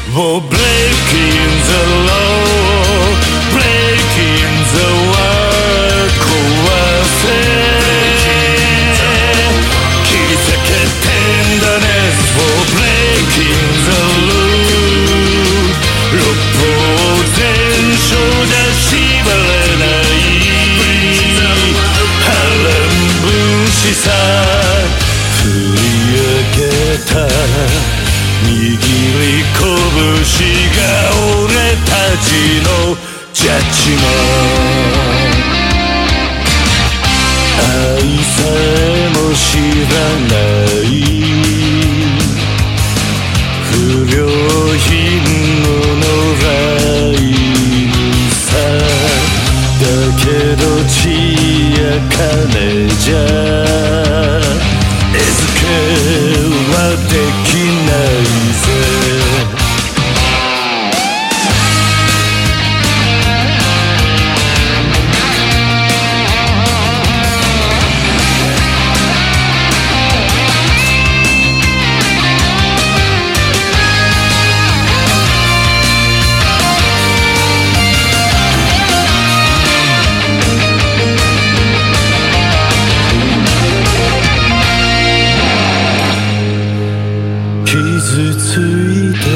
Oh, breaking the law, breaking the world 壊せ切り裂けてんだね Oh, breaking the rule 六法全書じゃ縛れない波乱分子さ振り上げた握り拳が俺たちのジャッジも愛さえも知らない不良品の野良犬さだけど血や金じゃ餌付けはできないぜ傷ついて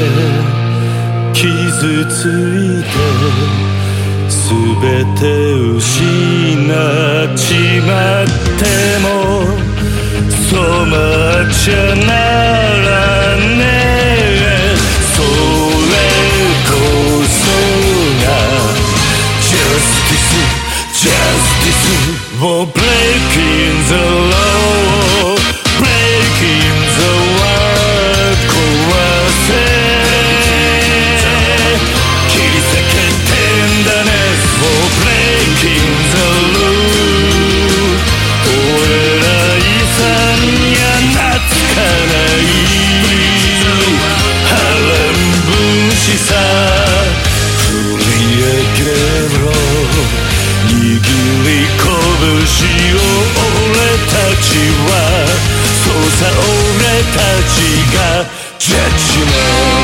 全て失っちまっても染まっちゃならねえそれこそが Justice Oh, breaking the law breaking the world 壊せ切り裂けてんだね Oh, breaking the rule 俺ら遺産には懐かない波乱分子さ振り上げろ握り拳を俺たちはそうさ俺たちがジャッジメント